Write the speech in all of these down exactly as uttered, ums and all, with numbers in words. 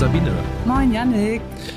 Sabine. Moin Jannik.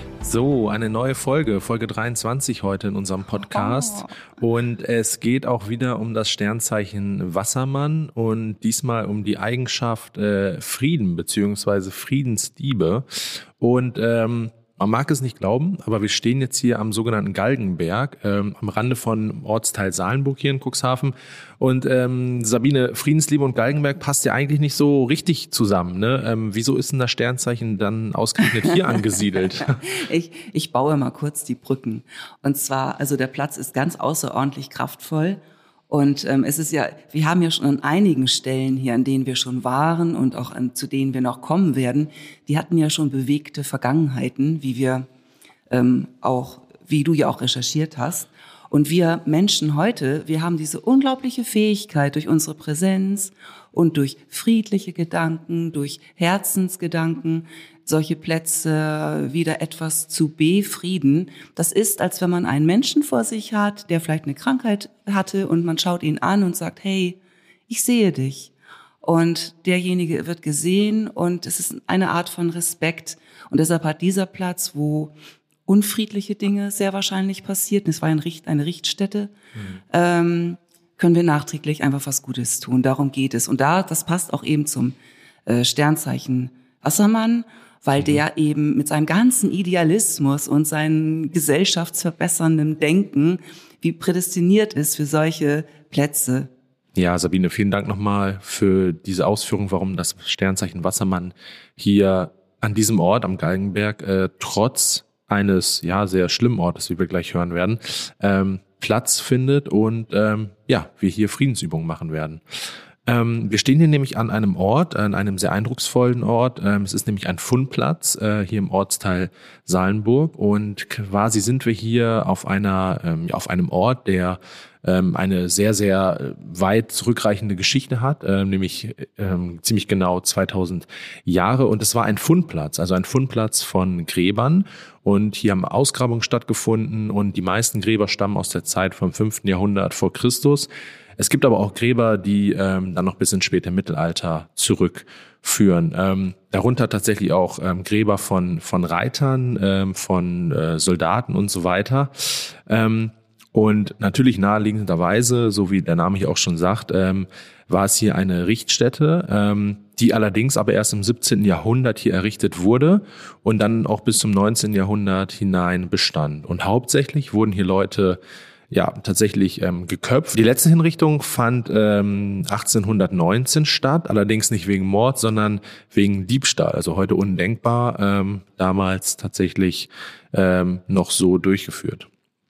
So, eine neue Folge, Folge dreiundzwanzig heute in unserem Podcast. Oh. Und es geht auch wieder um das Sternzeichen Wassermann und diesmal um die Eigenschaft äh, Frieden bzw. Friedensdiebe. Und ähm, man mag es nicht glauben, aber wir stehen jetzt hier am sogenannten Galgenberg, ähm, am Rande von Ortsteil Salenburg hier in Cuxhaven. Und ähm, Sabine, Friedensliebe und Galgenberg passt ja eigentlich nicht so richtig zusammen, ne? Ähm, wieso ist denn das Sternzeichen dann ausgerechnet hier angesiedelt? ich, ich baue mal kurz die Brücken. Und zwar, also der Platz ist ganz außerordentlich kraftvoll. Und ähm, es ist ja, wir haben ja schon an einigen Stellen hier, an denen wir schon waren und auch an, zu denen wir noch kommen werden, die hatten ja schon bewegte Vergangenheiten, wie wir ähm, auch, wie du ja auch recherchiert hast. Und wir Menschen heute, wir haben diese unglaubliche Fähigkeit durch unsere Präsenz und durch friedliche Gedanken, durch Herzensgedanken, solche Plätze wieder etwas zu befrieden. Das ist, als wenn man einen Menschen vor sich hat, der vielleicht eine Krankheit hatte und man schaut ihn an und sagt, hey, ich sehe dich. Und derjenige wird gesehen und es ist eine Art von Respekt. Und deshalb hat dieser Platz, wo unfriedliche Dinge sehr wahrscheinlich passierten, es war ein Richt, eine Richtstätte, mhm. ähm, können wir nachträglich einfach was Gutes tun. Darum geht es. Und da, das passt auch eben zum äh, Sternzeichen Wassermann, weil der eben mit seinem ganzen Idealismus und seinem gesellschaftsverbessernden Denken wie prädestiniert ist für solche Plätze. Ja, Sabine, vielen Dank nochmal für diese Ausführung, warum das Sternzeichen Wassermann hier an diesem Ort am Galgenberg äh, trotz eines ja sehr schlimmen Ortes, wie wir gleich hören werden, ähm, Platz findet und ähm, ja, wir hier Friedensübungen machen werden. Ähm, wir stehen hier nämlich an einem Ort, an einem sehr eindrucksvollen Ort. Ähm, es ist nämlich ein Fundplatz äh, hier im Ortsteil Salenburg und quasi sind wir hier auf einer, ähm, auf einem Ort, der ähm, eine sehr, sehr weit zurückreichende Geschichte hat, äh, nämlich ähm, ziemlich genau zweitausend Jahre. Und es war ein Fundplatz, also ein Fundplatz von Gräbern. Und hier haben Ausgrabungen stattgefunden und die meisten Gräber stammen aus der Zeit vom fünften Jahrhundert vor Christus. Es gibt aber auch Gräber, die ähm, dann noch bis ins späte Mittelalter zurückführen. Ähm, darunter tatsächlich auch ähm, Gräber von von Reitern, ähm, von äh, Soldaten und so weiter. Ähm, und natürlich naheliegenderweise, so wie der Name hier auch schon sagt, ähm, war es hier eine Richtstätte, ähm, die allerdings aber erst im siebzehnten Jahrhundert hier errichtet wurde und dann auch bis zum neunzehnten Jahrhundert hinein bestand. Und hauptsächlich wurden hier Leute ja tatsächlich ähm, geköpft. Die letzte Hinrichtung fand ähm, achtzehnhundertneunzehn statt, allerdings nicht wegen Mord, sondern wegen Diebstahl. Also heute undenkbar, ähm, damals tatsächlich ähm, noch so durchgeführt.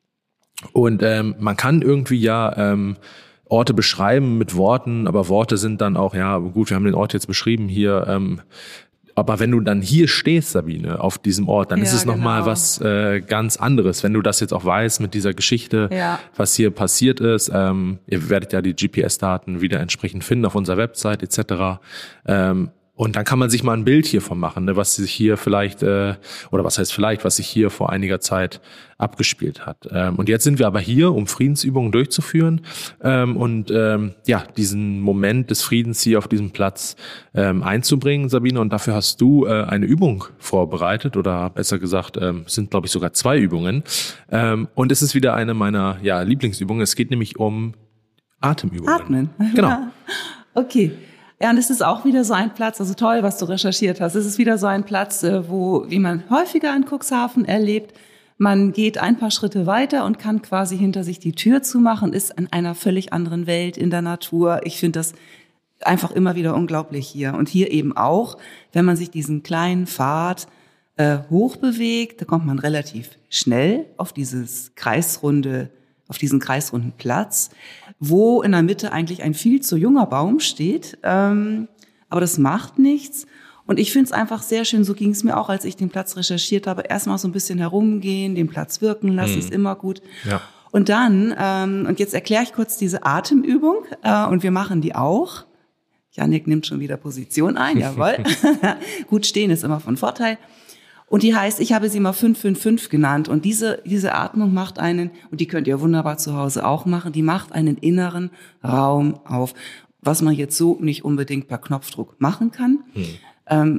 Und ähm, man kann irgendwie ja ähm, Orte beschreiben mit Worten, aber Worte sind dann auch, ja gut, wir haben den Ort jetzt beschrieben hier, ähm, aber wenn du dann hier stehst, Sabine, auf diesem Ort, dann ja, ist es genau. nochmal was äh, ganz anderes. Wenn du das jetzt auch weißt mit dieser Geschichte, ja. was hier passiert ist, ähm, ihr werdet ja die G P S-Daten wieder entsprechend finden auf unserer Website et cetera. Ähm, und dann kann man sich mal ein Bild hiervon machen, ne, was sich hier vielleicht, äh, oder was heißt vielleicht, was sich hier vor einiger Zeit abgespielt hat. Ähm, und jetzt sind wir aber hier, um Friedensübungen durchzuführen ähm, und ähm, ja diesen Moment des Friedens hier auf diesem Platz ähm, einzubringen, Sabine. Und dafür hast du äh, eine Übung vorbereitet oder besser gesagt, ähm, sind glaube ich sogar zwei Übungen. Ähm, und es ist wieder eine meiner ja Lieblingsübungen. Es geht nämlich um Atemübungen. Atmen. Genau. Okay. Ja, und es ist auch wieder so ein Platz, also toll, was du recherchiert hast. Es ist wieder so ein Platz, wo, wie man häufiger in Cuxhaven erlebt, man geht ein paar Schritte weiter und kann quasi hinter sich die Tür zumachen, ist in einer völlig anderen Welt, in der Natur. Ich finde das einfach immer wieder unglaublich hier. Und hier eben auch, wenn man sich diesen kleinen Pfad äh, hochbewegt, da kommt man relativ schnell auf dieses kreisrunde, auf diesen kreisrunden Platz, wo in der Mitte eigentlich ein viel zu junger Baum steht. Ähm, aber das macht nichts. Und ich finde es einfach sehr schön, so ging es mir auch, als ich den Platz recherchiert habe, erstmal so ein bisschen herumgehen, den Platz wirken lassen, mhm. ist immer gut. Ja. Und dann, ähm, und jetzt erkläre ich kurz diese Atemübung, äh, und wir machen die auch. Jannik nimmt schon wieder Position ein, jawohl. Gut stehen ist immer von Vorteil. Und die heißt, ich habe sie mal fünf fünf fünf genannt. Und diese, diese Atmung macht einen, und die könnt ihr wunderbar zu Hause auch machen, die macht einen inneren Raum auf, was man jetzt so nicht unbedingt per Knopfdruck machen kann. Hm. Ähm,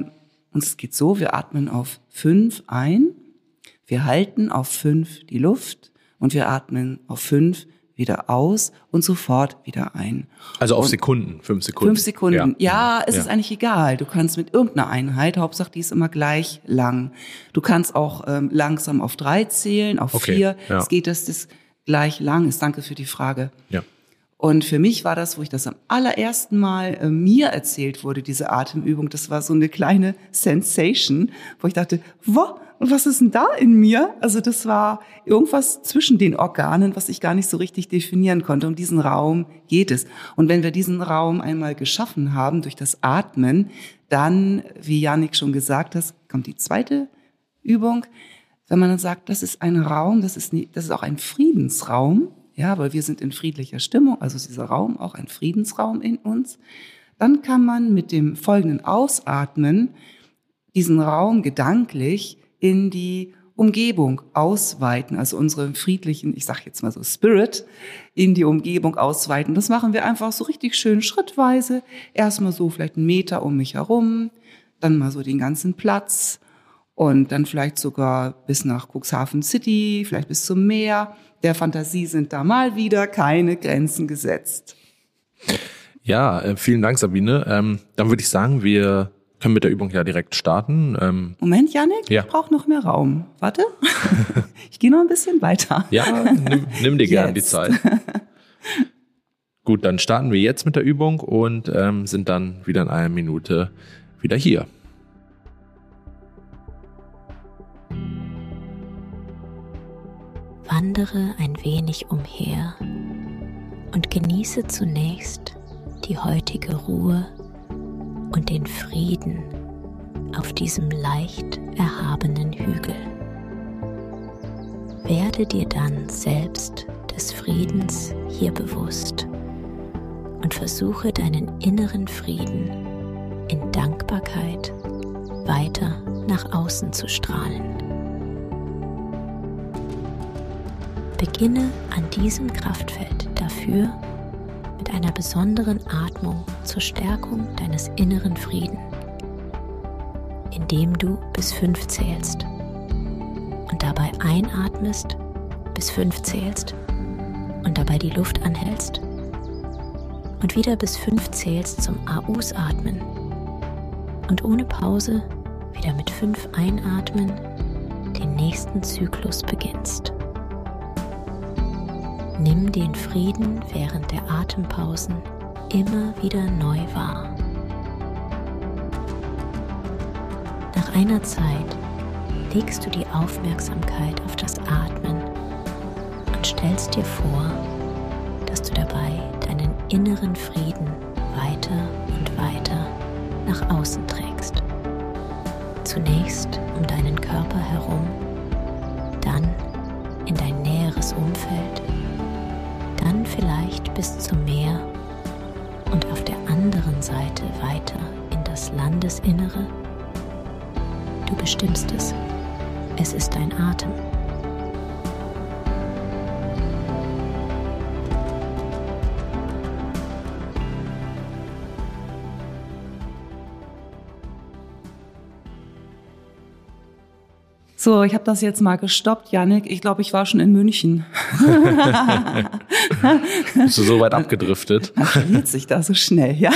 Und es geht so, wir atmen auf fünf ein, wir halten auf fünf die Luft und wir atmen auf fünf wieder aus und sofort wieder ein. Also auf und Sekunden, fünf Sekunden. Fünf Sekunden. Ja, ja es ja. ist eigentlich egal. Du kannst mit irgendeiner Einheit, Hauptsache die ist immer gleich lang. Du kannst auch ähm, langsam auf drei zählen, auf okay. vier. Ja. Es geht, dass das gleich lang ist. Danke für die Frage. Ja. Und für mich war das, wo ich das am allerersten Mal äh, mir erzählt wurde, diese Atemübung, das war so eine kleine Sensation, wo ich dachte, wow, und was ist denn da in mir? Also das war irgendwas zwischen den Organen, was ich gar nicht so richtig definieren konnte. Um diesen Raum geht es. Und wenn wir diesen Raum einmal geschaffen haben durch das Atmen, dann, wie Jannik schon gesagt hat, kommt die zweite Übung. Wenn man dann sagt, das ist ein Raum, das ist, nie, das ist auch ein Friedensraum, ja, weil wir sind in friedlicher Stimmung, also ist dieser Raum auch ein Friedensraum in uns, dann kann man mit dem folgenden Ausatmen diesen Raum gedanklich in die Umgebung ausweiten, also unseren friedlichen, ich sag jetzt mal so Spirit, in die Umgebung ausweiten. Das machen wir einfach so richtig schön schrittweise. Erstmal so vielleicht einen Meter um mich herum, dann mal so den ganzen Platz und dann vielleicht sogar bis nach Cuxhaven City, vielleicht bis zum Meer. Der Fantasie sind da mal wieder keine Grenzen gesetzt. Ja, äh, vielen Dank, Sabine. Ähm, dann würde ich sagen, wir können mit der Übung ja direkt starten. Ähm, Moment, Jannik, ja. ich brauche noch mehr Raum. Warte, ich gehe noch ein bisschen weiter. Ja, nimm, nimm dir gerne die Zeit. Gut, dann starten wir jetzt mit der Übung und ähm, sind dann wieder in einer Minute wieder hier. Wandere ein wenig umher und genieße zunächst die heutige Ruhe und den Frieden auf diesem leicht erhabenen Hügel. Werde dir dann selbst des Friedens hier bewusst und versuche deinen inneren Frieden in Dankbarkeit weiter nach außen zu strahlen. Beginne an diesem Kraftfeld dafür mit einer besonderen Atmung zur Stärkung deines inneren Frieden, indem du bis fünf zählst und dabei einatmest, bis fünf zählst und dabei die Luft anhältst und wieder bis fünf zählst zum Ausatmen und ohne Pause wieder mit fünf einatmen den nächsten Zyklus beginnst. Nimm den Frieden während der Atempausen immer wieder neu wahr. Nach einer Zeit legst du die Aufmerksamkeit auf das Atmen und stellst dir vor, dass du dabei deinen inneren Frieden weiter und weiter nach außen trägst. Zunächst um deinen Körper herum, dann in dein näheres Umfeld, dann vielleicht bis zum Meer und auf der anderen Seite weiter in das Landesinnere. Du bestimmst es. Es ist dein Atem. So, ich habe das jetzt mal gestoppt, Jannik. Ich glaube, ich war schon in München. Bist du so weit abgedriftet? Man verliert sich da so schnell, ja.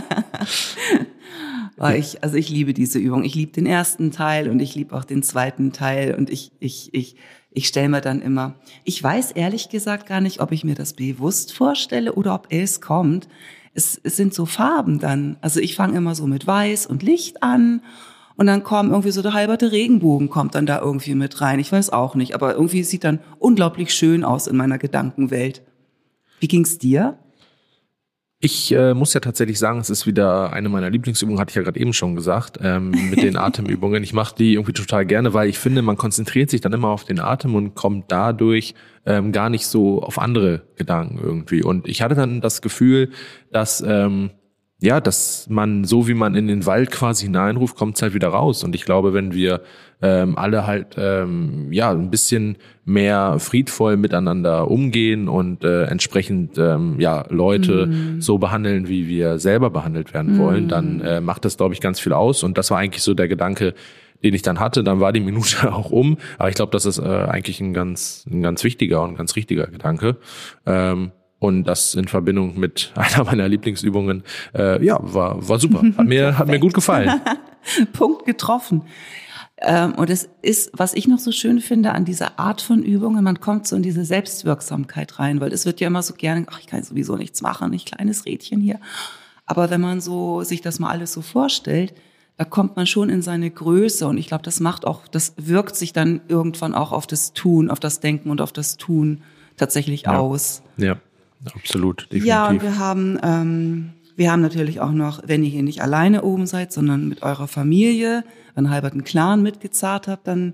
Aber ich, also ich liebe diese Übung. Ich liebe den ersten Teil und ich liebe auch den zweiten Teil. Und ich, ich, ich, ich stelle mir dann immer, ich weiß ehrlich gesagt gar nicht, ob ich mir das bewusst vorstelle oder ob es kommt. Es, es sind so Farben dann. Also ich fange immer so mit Weiß und Licht an. Und dann kommt irgendwie so der halberte Regenbogen kommt dann da irgendwie mit rein. Ich weiß auch nicht, aber irgendwie sieht dann unglaublich schön aus in meiner Gedankenwelt. Wie ging's dir? Ich äh, muss ja tatsächlich sagen, es ist wieder eine meiner Lieblingsübungen, hatte ich ja gerade eben schon gesagt, ähm, mit den Atemübungen. Ich mache die irgendwie total gerne, weil ich finde, man konzentriert sich dann immer auf den Atem und kommt dadurch ähm, gar nicht so auf andere Gedanken irgendwie. Und ich hatte dann das Gefühl, dass ähm, ja, dass man, so wie man in den Wald quasi hineinruft, kommt es halt wieder raus. Und ich glaube, wenn wir ähm, alle halt ähm, ja ein bisschen mehr friedvoll miteinander umgehen und äh, entsprechend ähm, ja Leute mm. so behandeln, wie wir selber behandelt werden mm. wollen, dann äh, macht das, glaube ich, ganz viel aus. Und das war eigentlich so der Gedanke, den ich dann hatte. Dann war die Minute auch um. Aber ich glaube, das ist äh, eigentlich ein ganz, ein ganz wichtiger und ganz richtiger Gedanke. Ähm, Und das in Verbindung mit einer meiner Lieblingsübungen, äh, ja, war war super. Hat mir hat mir gut gefallen. Punkt getroffen. Ähm, und es ist, was ich noch so schön finde an dieser Art von Übungen, man kommt so in diese Selbstwirksamkeit rein, weil es wird ja immer so gerne, ach, ich kann sowieso nichts machen, ich kleines Rädchen hier. Aber wenn man so sich das mal alles so vorstellt, da kommt man schon in seine Größe. Und ich glaube, das macht auch, das wirkt sich dann irgendwann auch auf das Tun, auf das Denken und auf das Tun tatsächlich ja. aus. Ja. Absolut, definitiv. Ja, und wir haben, ähm, wir haben natürlich auch noch, wenn ihr hier nicht alleine oben seid, sondern mit eurer Familie, einen halberten Clan mitgezahlt habt, dann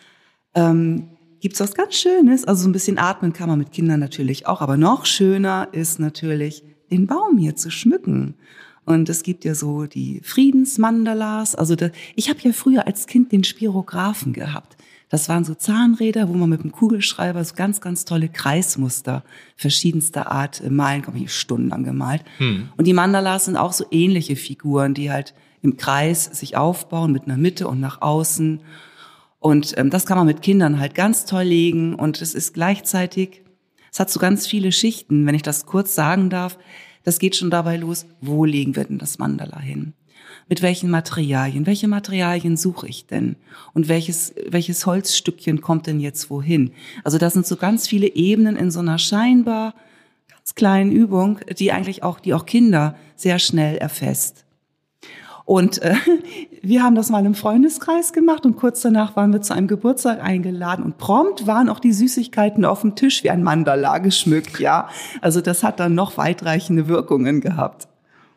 ähm, gibt's was ganz Schönes. Also so ein bisschen atmen kann man mit Kindern natürlich auch, aber noch schöner ist natürlich, den Baum hier zu schmücken. Und es gibt ja so die Friedensmandalas. Also da, ich habe ja früher als Kind den Spirographen gehabt. Das waren so Zahnräder, wo man mit dem Kugelschreiber so ganz, ganz tolle Kreismuster verschiedenster Art malen kann. Ich habe stundenlang gemalt. Hm. Und die Mandalas sind auch so ähnliche Figuren, die halt im Kreis sich aufbauen mit einer Mitte und nach außen. Und ähm, das kann man mit Kindern halt ganz toll legen. Und es ist gleichzeitig, es hat so ganz viele Schichten, wenn ich das kurz sagen darf. Das geht schon dabei los, wo legen wir denn das Mandala hin? Mit welchen Materialien? Welche Materialien suche ich denn? Und welches, welches Holzstückchen kommt denn jetzt wohin? Also das sind so ganz viele Ebenen in so einer scheinbar ganz kleinen Übung, die eigentlich auch, die auch Kinder sehr schnell erfasst. Und äh, wir haben das mal im Freundeskreis gemacht und kurz danach waren wir zu einem Geburtstag eingeladen und prompt waren auch die Süßigkeiten auf dem Tisch wie ein Mandala geschmückt, ja. Also das hat dann noch weitreichende Wirkungen gehabt.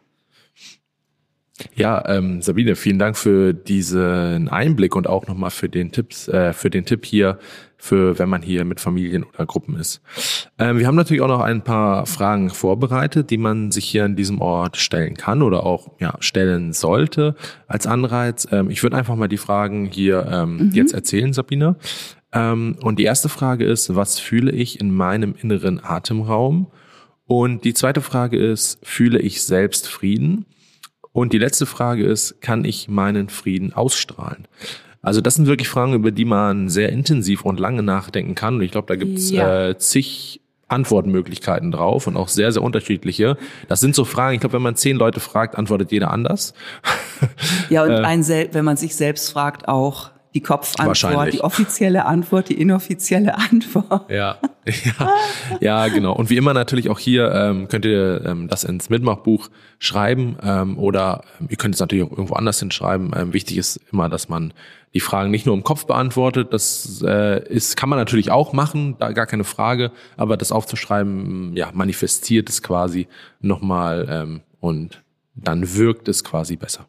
Ja, ähm, Sabine, vielen Dank für diesen Einblick und auch nochmal für den Tipps, äh, für den Tipp hier, für wenn man hier mit Familien oder Gruppen ist. Ähm, wir haben natürlich auch noch ein paar Fragen vorbereitet, die man sich hier an diesem Ort stellen kann oder auch ja stellen sollte als Anreiz. Ähm, ich würde einfach mal die Fragen hier ähm, mhm. jetzt erzählen, Sabine. Ähm, und die erste Frage ist, was fühle ich in meinem inneren Atemraum? Und die zweite Frage ist, fühle ich selbst Frieden? Und die letzte Frage ist, kann ich meinen Frieden ausstrahlen? Also das sind wirklich Fragen, über die man sehr intensiv und lange nachdenken kann. Und ich glaube, da gibt's ja. äh, zig Antwortmöglichkeiten drauf und auch sehr, sehr unterschiedliche. Das sind so Fragen, ich glaube, wenn man zehn Leute fragt, antwortet jeder anders. Ja, und ein sel- wenn man sich selbst fragt, auch die Kopfantwort, die offizielle Antwort, die inoffizielle Antwort. Ja, ja, ja, genau. Und wie immer natürlich auch hier ähm, könnt ihr ähm, das ins Mitmachbuch schreiben ähm, oder ähm, ihr könnt es natürlich auch irgendwo anders hinschreiben. Ähm, wichtig ist immer, dass man die Fragen nicht nur im Kopf beantwortet. Das äh, ist kann man natürlich auch machen, da gar keine Frage. Aber das aufzuschreiben, ja, manifestiert es quasi nochmal ähm, und dann wirkt es quasi besser.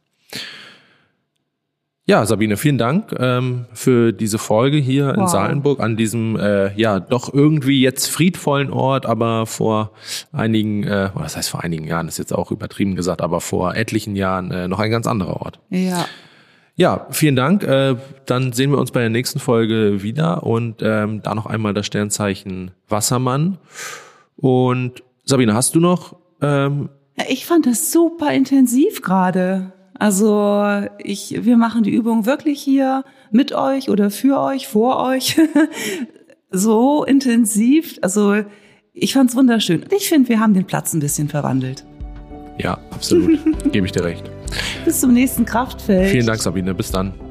Ja, Sabine, vielen Dank ähm, für diese Folge hier wow. in Salenburg an diesem äh, ja doch irgendwie jetzt friedvollen Ort, aber vor einigen, äh, was heißt vor einigen Jahren, ist jetzt auch übertrieben gesagt, aber vor etlichen Jahren äh, noch ein ganz anderer Ort. Ja. Ja, vielen Dank. Äh, dann sehen wir uns bei der nächsten Folge wieder und ähm, da noch einmal das Sternzeichen Wassermann. Und Sabine, hast du noch? Ähm, ja, ich fand das super intensiv gerade. Also ich, wir machen die Übung wirklich hier mit euch oder für euch, vor euch, so intensiv. Also ich fand's wunderschön. Und ich finde, wir haben den Platz ein bisschen verwandelt. Ja, absolut. Gebe ich dir recht. Bis zum nächsten Kraftfeld. Vielen Dank, Sabine. Bis dann.